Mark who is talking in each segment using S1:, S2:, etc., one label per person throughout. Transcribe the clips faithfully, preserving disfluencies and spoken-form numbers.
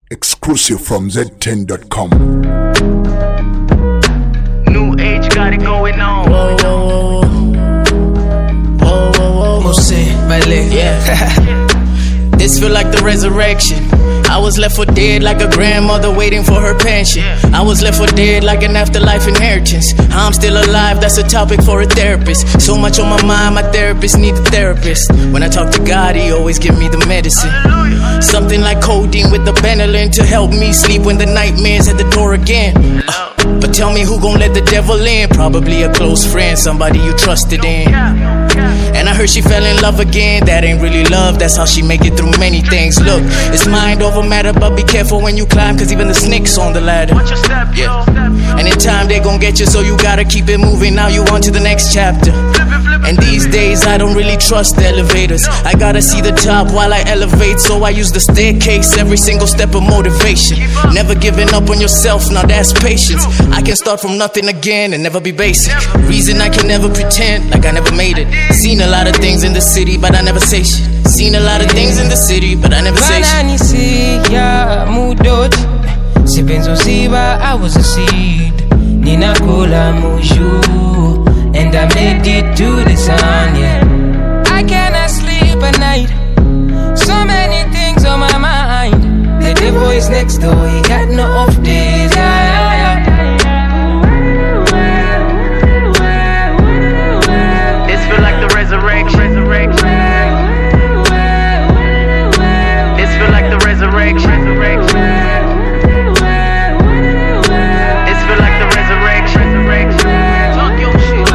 S1: Exclusive from Z ten dot com.
S2: New age got it going on.
S3: Whoa, whoa, whoa, whoa, whoa, whoa. Mose, Ballet, yeah. This feel like the resurrection. I was left for dead like a grandmother waiting for her pension. I was left for dead like an afterlife inheritance. I'm still alive, that's a topic for a therapist. So much on my mind, my therapist need a therapist. When I talk to God, he always give me the medicine. Something like codeine with the Benylin to help me sleep when the nightmare's at the door again. Uh, but tell me who gon' let the devil in? Probably a close friend, somebody you trusted in. And I heard she fell in love again. That ain't really love, that's how she make it through many things. Look, it's mind over matter, but be careful when you climb, cause even the snakes on the ladder. Yeah. And in time they gon' get you, so you gotta keep it moving. Now you on to the next chapter. And these days I don't really trust the elevators. I gotta see the top while I elevate, so I use the staircase every single step of motivation. Never giving up on yourself, now that's patience. I can start from nothing again and never be basic. Reason I can never pretend like I never made it. Seen a lot of things in the city, but I never say shit. Seen a lot of things in the city, but I never say shit.
S4: I was a seed. Nina Kola Muju, and I made it to the sun, yeah. I cannot sleep at night. So many things on my mind. The devil is next door, he got no off days, yeah, yeah, yeah.
S2: This feel like the resurrection. resurrection. This feel like the resurrection. resurrection. This feel like the resurrection. resurrection. Talk your shit.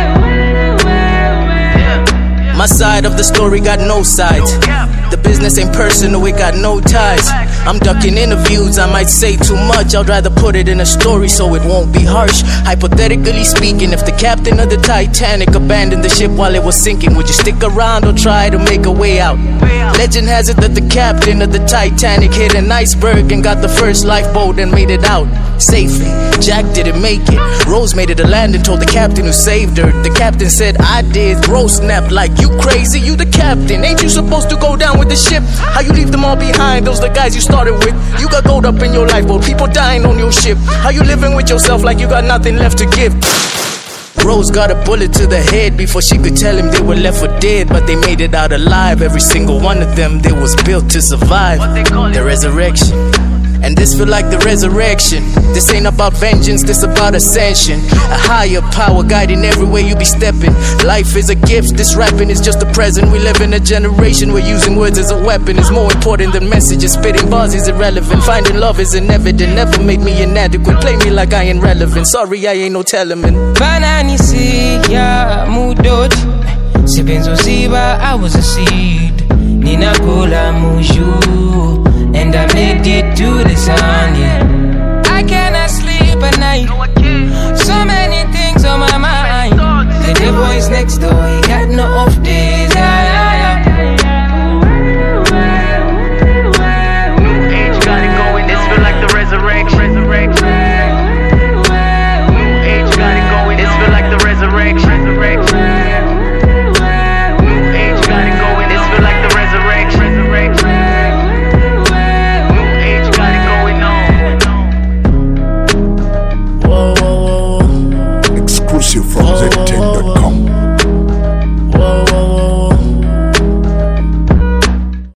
S2: Yeah.
S3: My side of the story got no sides. The business ain't personal, it got no ties. I'm ducking interviews, I might say too much. I'd rather put it in a story so it won't be harsh. Hypothetically speaking, if the captain of the Titanic abandoned the ship while it was sinking, would you stick around or try to make a way out? Legend has it that the captain of the Titanic hit an iceberg and got the first lifeboat and made it out safely. Jack didn't make it. Rose made it to land and told the captain who saved her. The captain said, I did. Rose snapped like, you crazy, you the captain. Ain't you supposed to go down with the ship? How you leave them all behind? Those the guys you started with. You got gold up in your lifeboat, people dying on your ship. How you living with yourself like you got nothing left to give? Rose got a bullet to the head before she could tell him they were left for dead, but they made it out alive. Every single one of them, they was built to survive. The resurrection. And this feel like the resurrection. This ain't about vengeance, this about ascension. A higher power guiding everywhere you be stepping. Life is a gift, this rapping is just a present. We live in a generation where using words as a weapon is more important than messages. Spitting bars is irrelevant, finding love is inevident. Never made me inadequate, play me like I ain't relevant. Sorry I ain't no tellerman.
S4: Banani siya mudot. Sibenzo siba, I was a seed. Nina Kola Muju, and I made it to the sun.